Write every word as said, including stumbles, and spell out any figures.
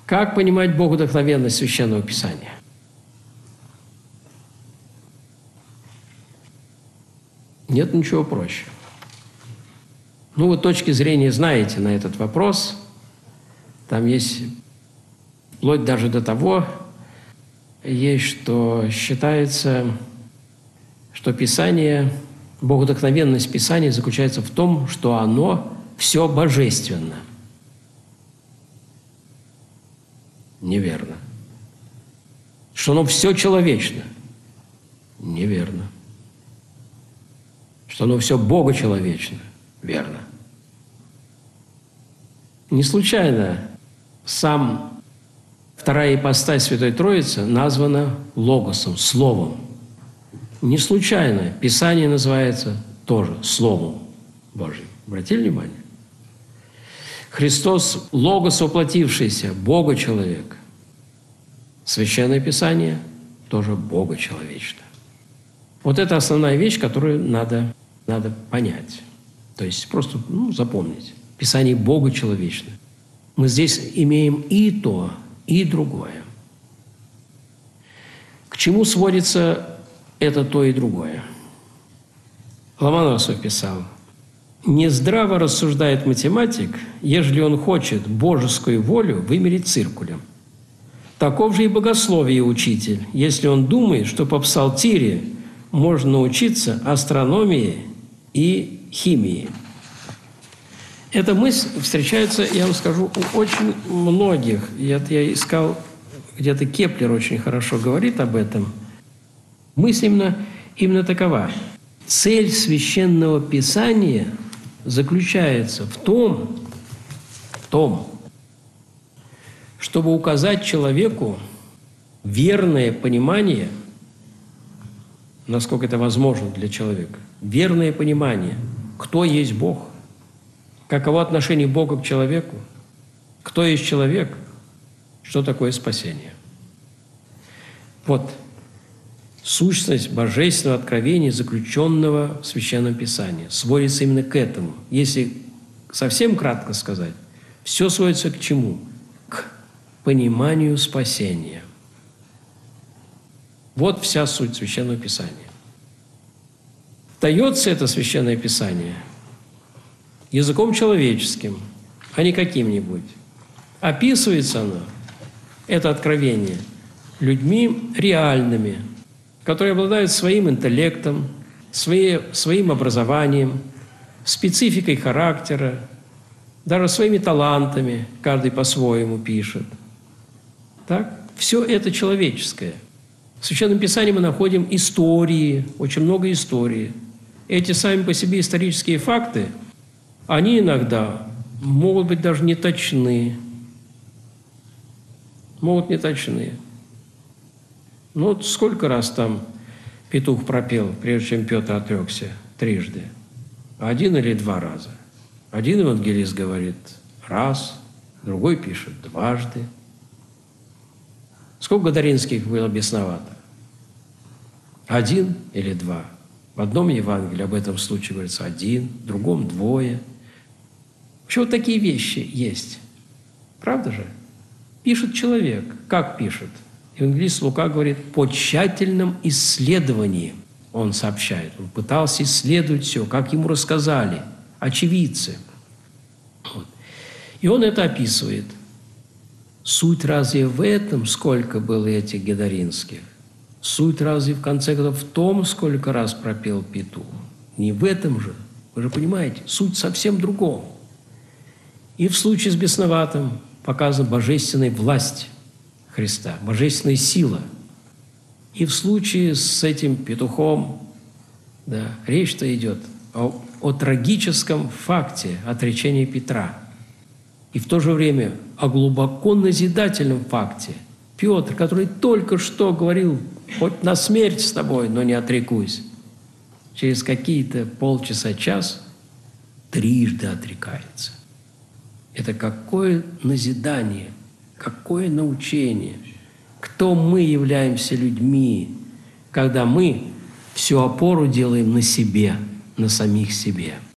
Как понимать богодухновенность Священного Писания? Нет ничего проще. Ну, вы точки зрения знаете на этот вопрос. Там есть, вплоть даже до того, есть, что считается, что Писание, богодухновенность Писания заключается в том, что оно все божественно. Неверно. Что оно все человечно. Неверно. Что оно все богочеловечно. Верно. Не случайно сам вторая ипостась Святой Троицы названа Логосом, Словом. Не случайно Писание называется тоже Словом Божьим. Обратили внимание? Христос – Логос воплотившийся, Бога-человек. Священное Писание тоже Бога-человечно. Вот это основная вещь, которую надо, надо понять. То есть просто ну, запомнить. Писание Бога-человечно. Мы здесь имеем и то, и другое. К чему сводится это то и другое? Ломоносов писал: «Нездраво рассуждает математик, ежели он хочет божескую волю вымерить циркулем. Таков же и богословие учитель, если он думает, что по псалтире можно научиться астрономии и химии». Эта мысль встречается, я вам скажу, у очень многих. Я, я искал, где-то Кеплер очень хорошо говорит об этом. Мысль именно, именно такова. Цель Священного Писания заключается в том, в том, чтобы указать человеку верное понимание, насколько это возможно для человека, верное понимание, кто есть Бог, каково отношение Бога к человеку, кто есть человек, что такое спасение. Вот сущность божественного откровения, заключенного в Священном Писании, сводится именно к этому. Если совсем кратко сказать, все сводится к чему? К пониманию спасения. Вот вся суть Священного Писания. Дается это Священное Писание языком человеческим, а не каким-нибудь. Описывается оно, это откровение, людьми реальными, которые обладают своим интеллектом, свои, своим образованием, спецификой характера, даже своими талантами, каждый по-своему пишет. Так? Все это человеческое. В Священном Писании мы находим истории, очень много истории. Эти сами по себе исторические факты, они иногда могут быть даже не точны. Могут не точны. Ну вот сколько раз там петух пропел, прежде чем Петр отрекся трижды? Один или два раза? Один евангелист говорит раз, другой пишет дважды. Сколько Гадаринских было бесновато? Один или два? В одном Евангелии об этом случае говорится один, в другом двое. Вообще вот такие вещи есть. Правда же? Пишет человек. Как пишет? Евангелист Лука говорит, по тщательном исследовании он сообщает. Он пытался исследовать все, как ему рассказали, очевидцы. Вот. И он это описывает. Суть разве в этом, сколько было этих гедаринских? Суть разве в конце концов в том, сколько раз пропел петух? Не в этом же. Вы же понимаете, суть совсем другом. И в случае с бесноватым показана божественная власть Христа, божественная сила. И в случае с этим петухом, да, речь-то идет о, о трагическом факте отречения Петра. И в то же время о глубоко назидательном факте. Петр, который только что говорил, хоть на смерть с тобой, но не отрекусь, через какие-то полчаса-час трижды отрекается. Это какое назидание, какое научение, кто мы являемся людьми, когда мы всю опору делаем на себе, на самих себе.